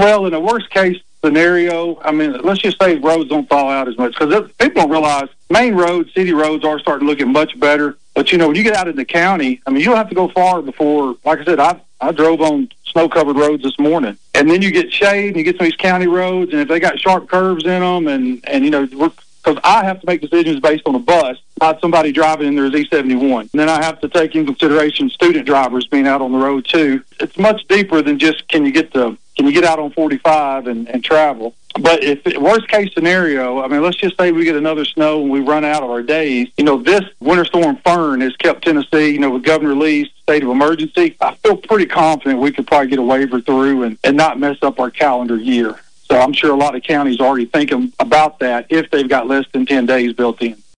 Well, in a worst case scenario, I mean, let's just say roads don't thaw out as much, because people don't realize main roads, city roads are starting to look much better. But, when you get out in the county, I mean, you don't have to go far before, like I said, I drove on snow-covered roads this morning. And then you get shade, and you get some of these county roads, and if they got sharp curves in them, and because I have to make decisions based on a bus, not somebody driving in their Z71. And then I have to take in consideration student drivers being out on the road, too. It's much deeper than just can you get out on 45 and travel. But if worst case scenario, I mean, let's just say we get another snow and we run out of our days. This Winter Storm Fern has kept Tennessee, with Governor Lee's state of emergency. I feel pretty confident we could probably get a waiver through and not mess up our calendar year. So I'm sure a lot of counties are already thinking about that if they've got less than 10 days built in.